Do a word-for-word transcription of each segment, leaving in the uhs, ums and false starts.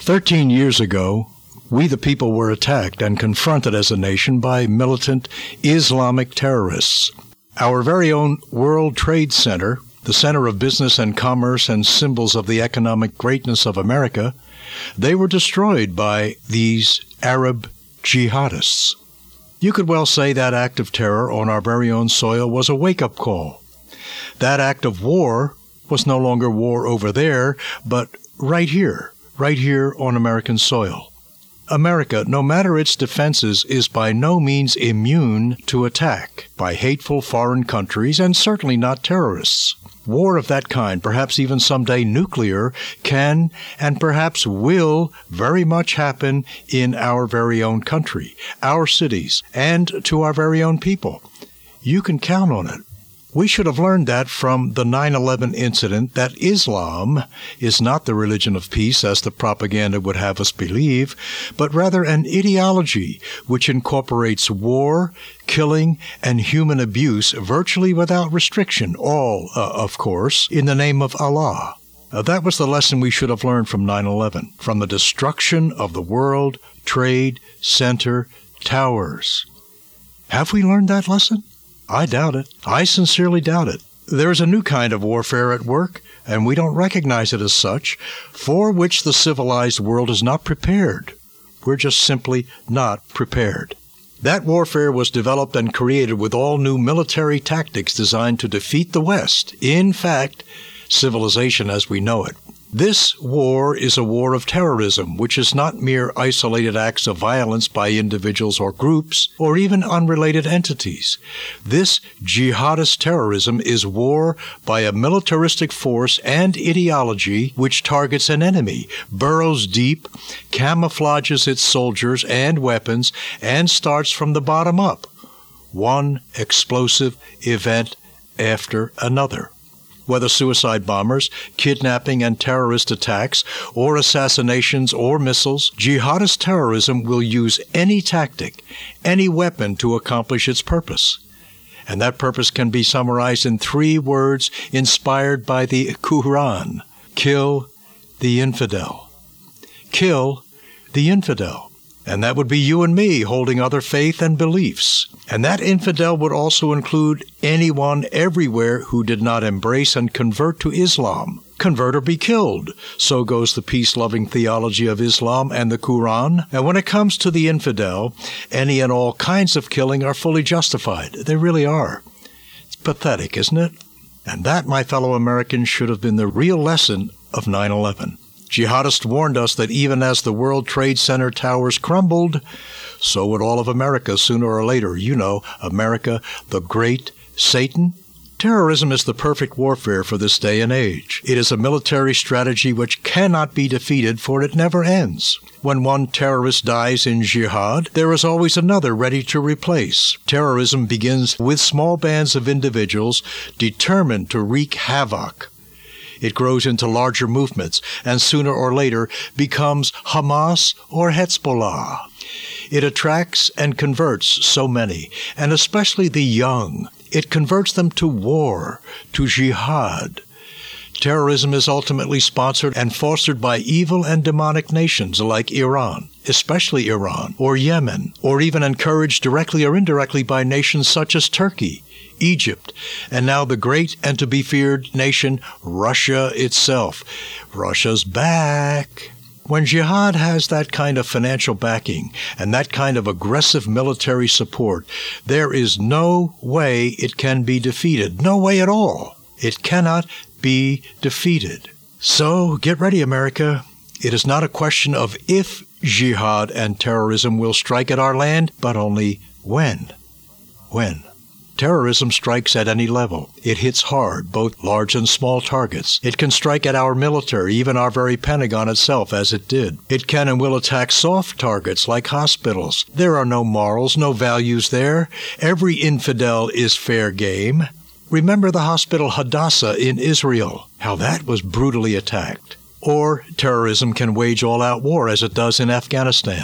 Thirteen years ago, we the people were attacked and confronted as a nation by militant Islamic terrorists. Our very own World Trade Center, the center of business and commerce and symbols of the economic greatness of America, they were destroyed by these Arab jihadists. You could well say that act of terror on our very own soil was a wake-up call. That act of war was no longer war over there, but right here, right here on American soil. America, no matter its defenses, is by no means immune to attack by hateful foreign countries, and certainly not terrorists. War of that kind, perhaps even someday nuclear, can and perhaps will very much happen in our very own country, our cities, and to our very own people. You can count on it. We should have learned that from the nine eleven incident, that Islam is not the religion of peace, as the propaganda would have us believe, but rather an ideology which incorporates war, killing, and human abuse virtually without restriction, all, uh, of course, in the name of Allah. Uh, that was the lesson we should have learned from nine eleven, from the destruction of the World Trade Center towers. Have we learned that lesson? I doubt it. I sincerely doubt it. There is a new kind of warfare at work, and we don't recognize it as such, for which the civilized world is not prepared. We're just simply not prepared. That warfare was developed and created with all new military tactics designed to defeat the West. In fact, civilization as we know it. This war is a war of terrorism, which is not mere isolated acts of violence by individuals or groups, or even unrelated entities. This jihadist terrorism is war by a militaristic force and ideology which targets an enemy, burrows deep, camouflages its soldiers and weapons, and starts from the bottom up, one explosive event after another. Whether suicide bombers, kidnapping and terrorist attacks, or assassinations or missiles, jihadist terrorism will use any tactic, any weapon to accomplish its purpose. And that purpose can be summarized in three words inspired by the Quran: kill the infidel. Kill the infidel. And that would be you and me holding other faith and beliefs. And that infidel would also include anyone everywhere who did not embrace and convert to Islam. Convert or be killed. So goes the peace-loving theology of Islam and the Quran. And when it comes to the infidel, any and all kinds of killing are fully justified. They really are. It's pathetic, isn't it? And that, my fellow Americans, should have been the real lesson of nine eleven. Jihadists warned us that even as the World Trade Center towers crumbled, so would all of America sooner or later. You know, America, the great Satan. Terrorism is the perfect warfare for this day and age. It is a military strategy which cannot be defeated, for it never ends. When one terrorist dies in jihad, there is always another ready to replace. Terrorism begins with small bands of individuals determined to wreak havoc. It grows into larger movements, and sooner or later becomes Hamas or Hezbollah. It attracts and converts so many, and especially the young. It converts them to war, to jihad. Terrorism is ultimately sponsored and fostered by evil and demonic nations like Iran, especially Iran, or Yemen, or even encouraged directly or indirectly by nations such as Turkey, Egypt, and now the great and to be feared nation, Russia itself. Russia's back. When jihad has that kind of financial backing and that kind of aggressive military support, there is no way it can be defeated. No way at all. It cannot be defeated. So get ready, America. It is not a question of if jihad and terrorism will strike at our land, but only when. When. Terrorism strikes at any level. It hits hard, both large and small targets. It can strike at our military, even our very Pentagon itself, as it did. It can and will attack soft targets like hospitals. There are no morals, no values there. Every infidel is fair game. Remember the hospital Hadassah in Israel, how that was brutally attacked. Or terrorism can wage all-out war as it does in Afghanistan.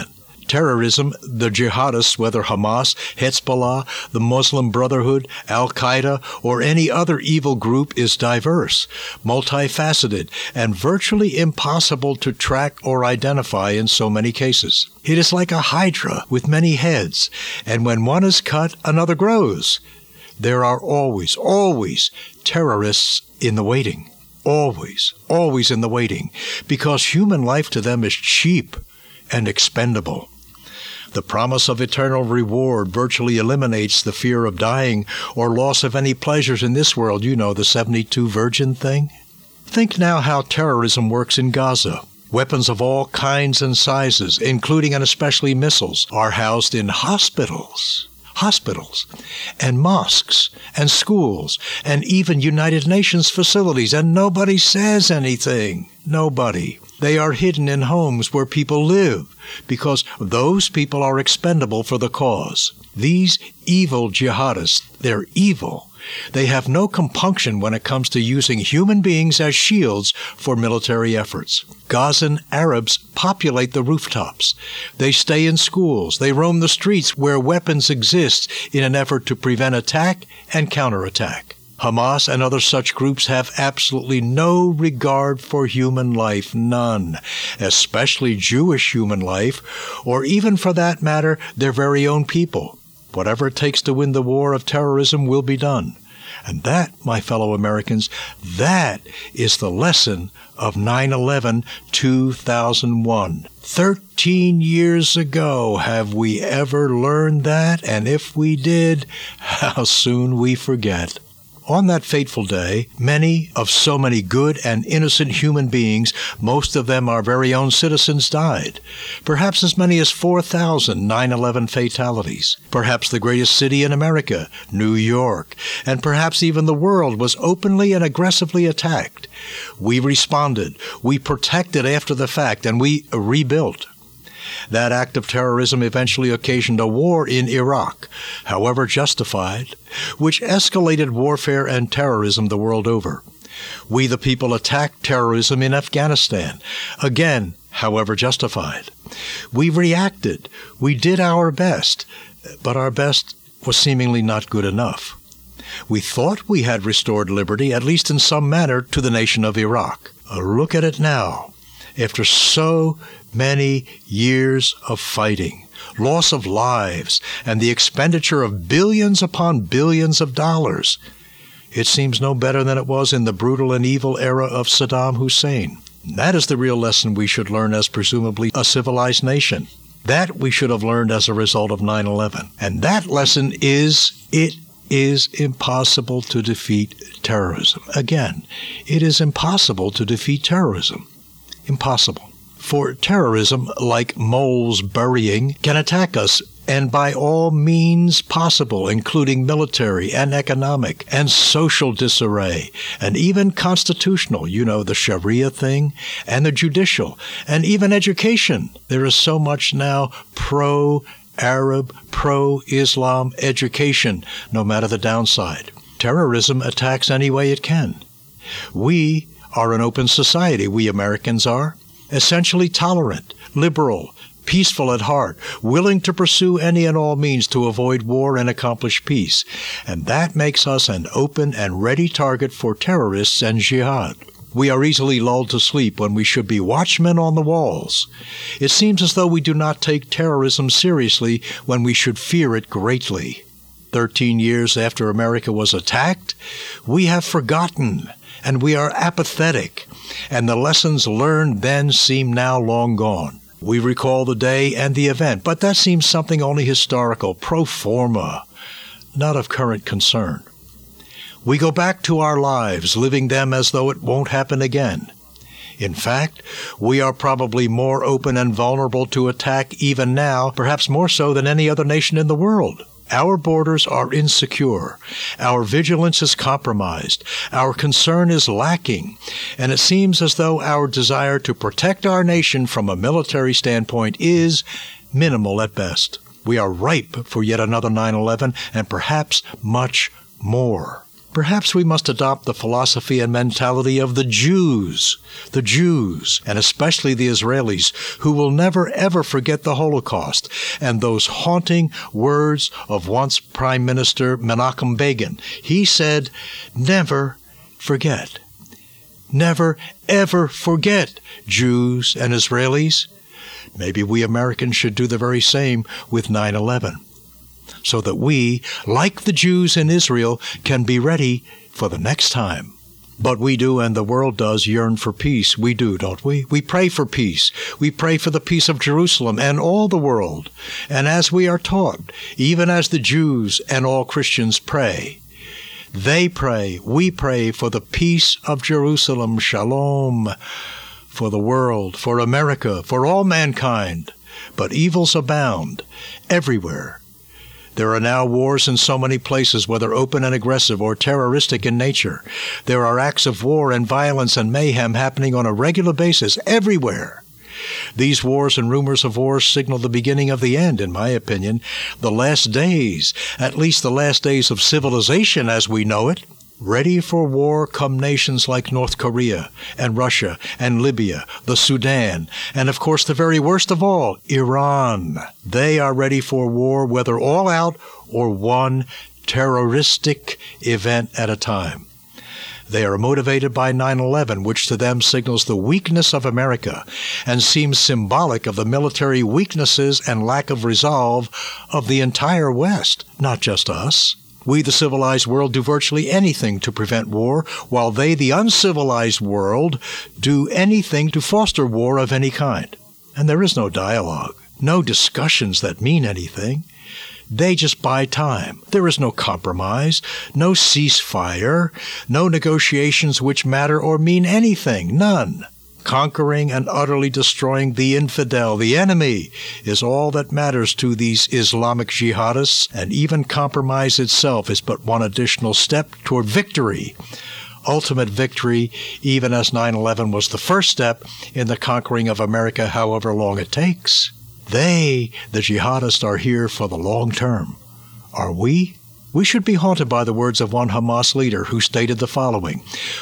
Terrorism, the jihadists, whether Hamas, Hezbollah, the Muslim Brotherhood, Al-Qaeda, or any other evil group, is diverse, multifaceted, and virtually impossible to track or identify in so many cases. It is like a hydra with many heads, and when one is cut, another grows. There are always, always terrorists in the waiting. Always, always in the waiting, because human life to them is cheap and expendable. The promise of eternal reward virtually eliminates the fear of dying or loss of any pleasures in this world. You know, the seventy-two virgin thing. Think now how terrorism works in Gaza. Weapons of all kinds and sizes, including and especially missiles, are housed in hospitals. Hospitals, and mosques, and schools, and even United Nations facilities, and nobody says anything. Nobody. They are hidden in homes where people live, because those people are expendable for the cause. These evil jihadists, they're evil. They have no compunction when it comes to using human beings as shields for military efforts. Gazan Arabs populate the rooftops. They stay in schools. They roam the streets where weapons exist in an effort to prevent attack and counterattack. Hamas and other such groups have absolutely no regard for human life, none, especially Jewish human life, or even for that matter, their very own people. Whatever it takes to win the war of terrorism will be done. And that, my fellow Americans, that is the lesson of nine eleven two thousand one. Thirteen years ago, have we ever learned that? And if we did, how soon we forget. On that fateful day, many of so many good and innocent human beings, most of them our very own citizens, died. Perhaps as many as four thousand nine eleven fatalities. Perhaps the greatest city in America, New York, and perhaps even the world was openly and aggressively attacked. We responded, we protected after the fact, and we rebuilt. That act of terrorism eventually occasioned a war in Iraq, however justified, which escalated warfare and terrorism the world over. We the people attacked terrorism in Afghanistan, again, however justified. We reacted. We did our best, but our best was seemingly not good enough. We thought we had restored liberty, at least in some manner, to the nation of Iraq. Look at it now. After so many years of fighting, loss of lives, and the expenditure of billions upon billions of dollars, it seems no better than it was in the brutal and evil era of Saddam Hussein. That is the real lesson we should learn as presumably a civilized nation. That we should have learned as a result of nine eleven. And that lesson is, it is impossible to defeat terrorism. Again, it is impossible to defeat terrorism. Impossible. For terrorism, like moles burying, can attack us, and by all means possible, including military and economic and social disarray, and even constitutional, you know, the Sharia thing, and the judicial, and even education. There is so much now pro-Arab, pro-Islam education, no matter the downside. Terrorism attacks any way it can. We are an open society, we Americans are, essentially tolerant, liberal, peaceful at heart, willing to pursue any and all means to avoid war and accomplish peace. And that makes us an open and ready target for terrorists and jihad. We are easily lulled to sleep when we should be watchmen on the walls. It seems as though we do not take terrorism seriously when we should fear it greatly. Thirteen years after America was attacked, we have forgotten, and we are apathetic, and the lessons learned then seem now long gone. We recall the day and the event, but that seems something only historical, pro forma, not of current concern. We go back to our lives, living them as though it won't happen again. In fact, we are probably more open and vulnerable to attack even now, perhaps more so than any other nation in the world. Our borders are insecure. Our vigilance is compromised. Our concern is lacking. And it seems as though our desire to protect our nation from a military standpoint is minimal at best. We are ripe for yet another nine eleven and perhaps much more. Perhaps we must adopt the philosophy and mentality of the Jews, the Jews, and especially the Israelis, who will never ever forget the Holocaust and those haunting words of once Prime Minister Menachem Begin. He said, "Never forget. Never, ever forget, Jews and Israelis." Maybe we Americans should do the very same with nine eleven. So that we, like the Jews in Israel, can be ready for the next time. But we do, and the world does, yearn for peace. We do, don't we? We pray for peace. We pray for the peace of Jerusalem and all the world. And as we are taught, even as the Jews and all Christians pray, they pray, we pray for the peace of Jerusalem, shalom, for the world, for America, for all mankind. But evils abound everywhere. There are now wars in so many places, whether open and aggressive or terroristic in nature. There are acts of war and violence and mayhem happening on a regular basis everywhere. These wars and rumors of wars signal the beginning of the end, in my opinion, the last days, at least the last days of civilization as we know it. Ready for war come nations like North Korea and Russia and Libya, the Sudan, and of course the very worst of all, Iran. They are ready for war, whether all out or one terroristic event at a time. They are motivated by nine eleven, which to them signals the weakness of America and seems symbolic of the military weaknesses and lack of resolve of the entire West, not just us. We, the civilized world, do virtually anything to prevent war, while they, the uncivilized world, do anything to foster war of any kind. And there is no dialogue, no discussions that mean anything. They just buy time. There is no compromise, no ceasefire, no negotiations which matter or mean anything, none. Conquering and utterly destroying the infidel, the enemy, is all that matters to these Islamic jihadists, and even compromise itself is but one additional step toward victory. Ultimate victory, even as nine eleven was the first step in the conquering of America, however long it takes. They, the jihadists, are here for the long term. Are we? We should be haunted by the words of one Hamas leader who stated the following: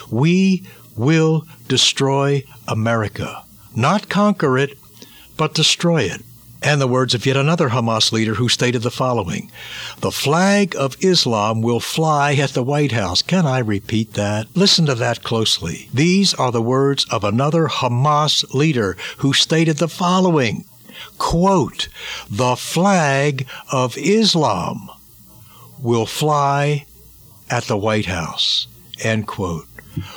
"We will destroy America, not conquer it, but destroy it." And the words of yet another Hamas leader who stated the following: "The flag of Islam will fly at the White House." Can I repeat that? Listen to that closely. These are the words of another Hamas leader who stated the following, quote, "The flag of Islam will fly at the White House," end quote.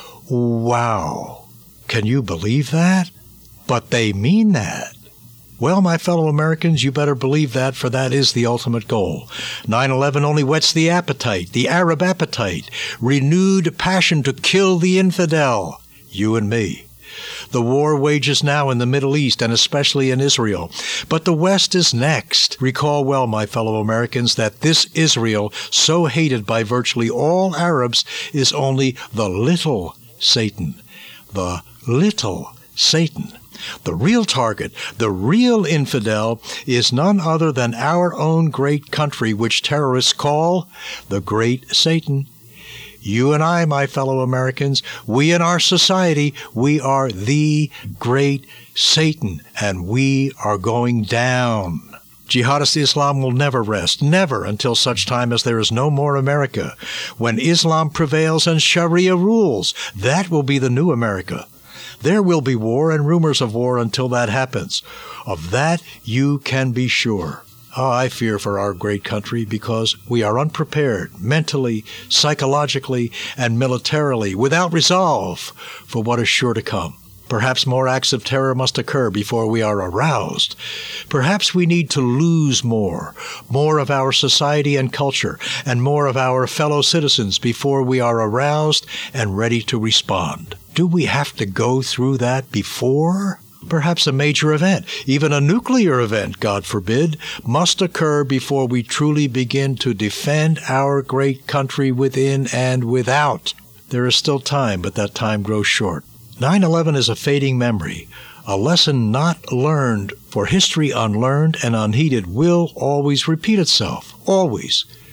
Wow. Can you believe that? But they mean that. Well, my fellow Americans, you better believe that, for that is the ultimate goal. nine eleven only whets the appetite, the Arab appetite, renewed passion to kill the infidel, you and me. The war wages now in the Middle East and especially in Israel. But the West is next. Recall well, my fellow Americans, that this Israel, so hated by virtually all Arabs, is only the little Satan. The little Satan. The real target, the real infidel, is none other than our own great country, which terrorists call the Great Satan. You and I, my fellow Americans, we in our society, we are the Great Satan, and we are going down. Jihadist Islam will never rest, never, until such time as there is no more America. When Islam prevails and Sharia rules, that will be the new America. There will be war and rumors of war until that happens. Of that you can be sure. Oh, I fear for our great country because we are unprepared mentally, psychologically, and militarily, without resolve for what is sure to come. Perhaps more acts of terror must occur before we are aroused. Perhaps we need to lose more, more of our society and culture, and more of our fellow citizens before we are aroused and ready to respond. Do we have to go through that before? Perhaps a major event, even a nuclear event, God forbid, must occur before we truly begin to defend our great country within and without. There is still time, but that time grows short. nine eleven is a fading memory, a lesson not learned, for history unlearned and unheeded will always repeat itself, always.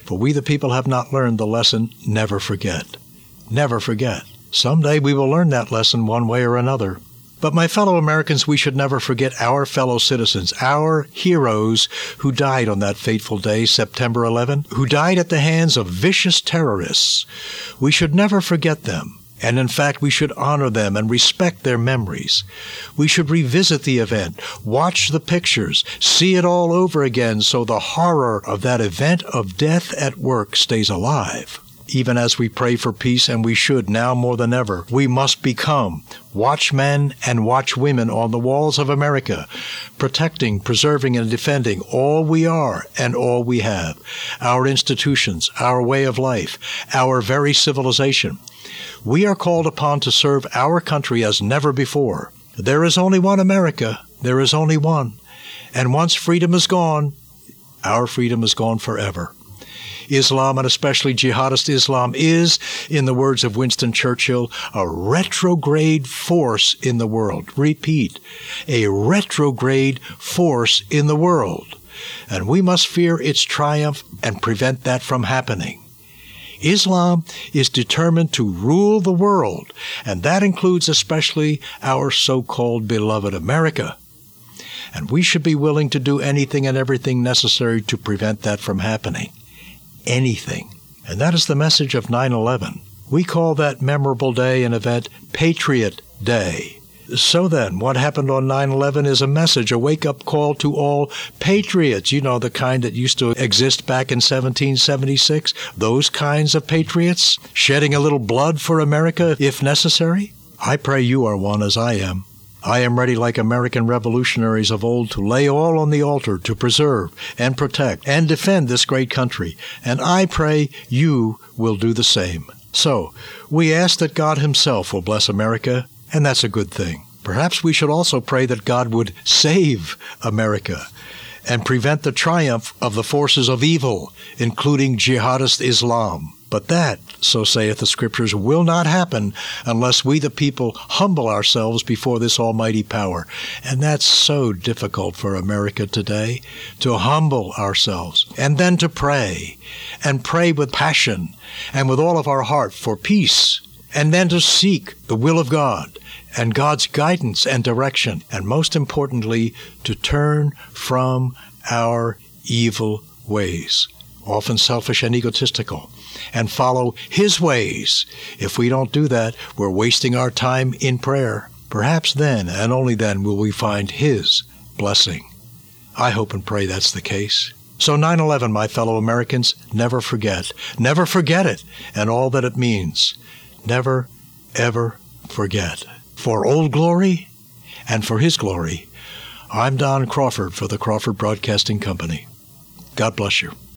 For we the people have not learned the lesson, never forget. Never forget. Someday we will learn that lesson one way or another. But my fellow Americans, we should never forget our fellow citizens, our heroes who died on that fateful day, September eleventh, who died at the hands of vicious terrorists. We should never forget them. And in fact, we should honor them and respect their memories. We should revisit the event, watch the pictures, see it all over again so the horror of that event of death at work stays alive. Even as we pray for peace, and we should now more than ever, we must become watchmen and watchwomen on the walls of America, protecting, preserving, and defending all we are and all we have, our institutions, our way of life, our very civilization. We are called upon to serve our country as never before. There is only one America. There is only one. And once freedom is gone, our freedom is gone forever. Islam, and especially jihadist Islam, is, in the words of Winston Churchill, a retrograde force in the world. Repeat, a retrograde force in the world. And we must fear its triumph and prevent that from happening. Islam is determined to rule the world, and that includes especially our so-called beloved America. And we should be willing to do anything and everything necessary to prevent that from happening. Anything. And that is the message of nine eleven. We call that memorable day and event Patriot Day. So then, what happened on nine eleven is a message, a wake-up call to all patriots. You know, the kind that used to exist back in seventeen seventy-six? Those kinds of patriots, shedding a little blood for America if necessary? I pray you are one, as I am. I am ready, like American revolutionaries of old, to lay all on the altar to preserve and protect and defend this great country. And I pray you will do the same. So, we ask that God himself will bless America, and that's a good thing. Perhaps we should also pray that God would save America and prevent the triumph of the forces of evil, including jihadist Islam. But that, so saith the Scriptures, will not happen unless we the people humble ourselves before this almighty power. And that's so difficult for America today, to humble ourselves and then to pray, and pray with passion and with all of our heart for peace, and then to seek the will of God and God's guidance and direction, and most importantly, to turn from our evil ways, often selfish and egotistical, and follow his ways. If we don't do that, we're wasting our time in prayer. Perhaps then, and only then, will we find his blessing. I hope and pray that's the case. So nine eleven, my fellow Americans, never forget. Never forget it, and all that it means. Never, ever forget. For Old Glory and for his glory, I'm Don Crawford for the Crawford Broadcasting Company. God bless you.